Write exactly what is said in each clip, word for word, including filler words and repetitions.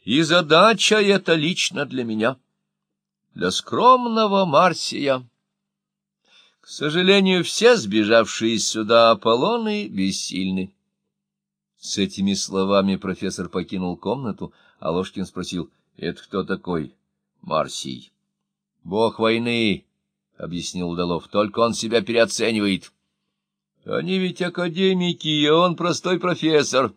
И задача эта лично для меня, для скромного Марсия. К сожалению, все сбежавшие сюда Аполлоны бессильны. С этими словами профессор покинул комнату, а Ложкин спросил: — Это кто такой Марсий? — Бог войны, — объяснил Удалов, — только он себя переоценивает. Они ведь академики, а он простой профессор.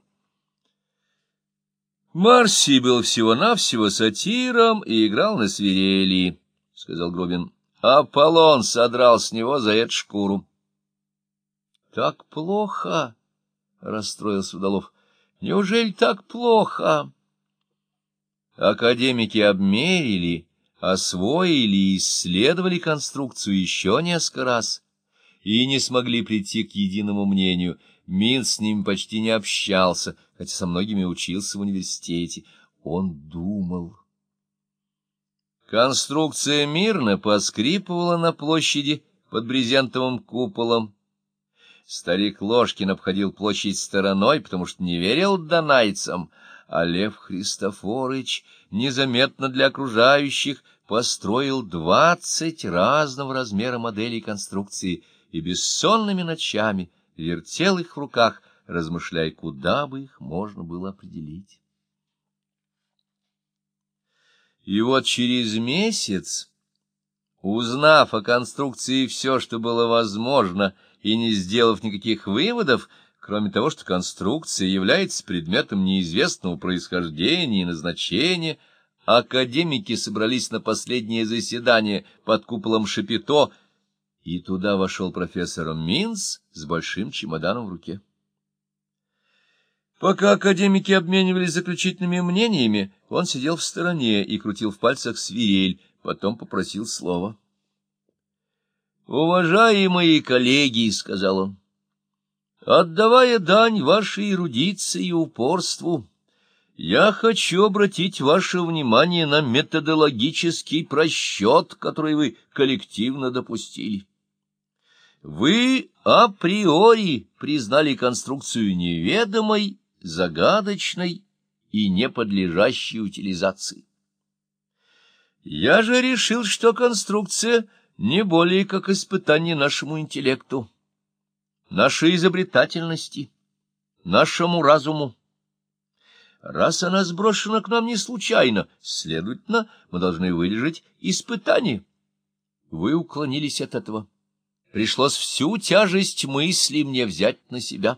Марсий был всего-навсего сатиром и играл на свирели, — сказал Грубин. Аполлон содрал с него за это шкуру. — Так плохо, — расстроился Удалов. — Неужели так плохо? Академики обмерили, освоили и исследовали конструкцию еще несколько раз и не смогли прийти к единому мнению. Минц с ними почти не общался, хотя со многими учился в университете. Он думал. Конструкция мирно поскрипывала на площади под брезентовым куполом. Старик Ложкин обходил площадь стороной, потому что не верил донайцам, а Лев Христофорыч незаметно для окружающих построил двадцать разного размера моделей конструкции и бессонными ночами вертел их в руках, размышляя, куда бы их можно было определить. И вот через месяц, узнав о конструкции все, что было возможно, и не сделав никаких выводов, кроме того, что конструкция является предметом неизвестного происхождения и назначения, академики собрались на последнее заседание под куполом Шапито, и туда вошел профессор Минц с большим чемоданом в руке. Пока академики обменивались заключительными мнениями, он сидел в стороне и крутил в пальцах свирель, потом попросил слова. — Уважаемые коллеги, — сказал он, — отдавая дань вашей эрудиции и упорству, я хочу обратить ваше внимание на методологический просчет, который вы коллективно допустили. Вы априори признали конструкцию неведомой, загадочной и не подлежащей утилизации. Я же решил, что конструкция не более как испытание нашему интеллекту, нашей изобретательности, нашему разуму. Раз она сброшена к нам не случайно, следовательно, мы должны выдержать испытание. Вы уклонились от этого. Пришлось всю тяжесть мысли мне взять на себя.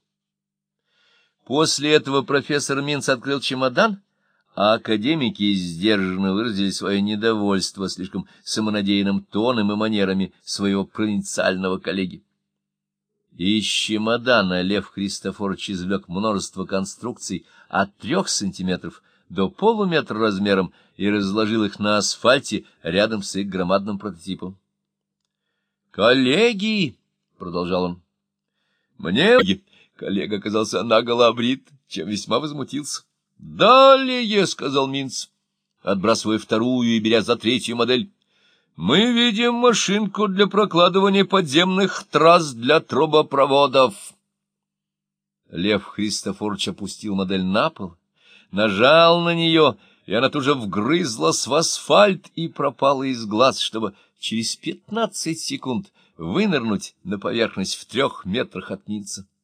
После этого профессор Минц открыл чемодан, а академики сдержанно выразили свое недовольство слишком самонадеянным тоном и манерами своего провинциального коллеги. Из чемодана Лев Христофорович извлек множество конструкций от трех сантиметров до полуметра размером и разложил их на асфальте рядом с их громадным прототипом. «Коллеги!» — продолжал он. «Мне...» — коллега оказался наголо обрит, чем весьма возмутился. «Далее!» — сказал Минц, отбрасывая вторую и беря за третью модель. «Мы видим машинку для прокладывания подземных трасс для трубопроводов». Лев Христофорович опустил модель на пол, нажал на нее, и она тут же вгрызлась в асфальт и пропала из глаз, чтобы через пятнадцать секунд вынырнуть на поверхность в трех метрах от Минца.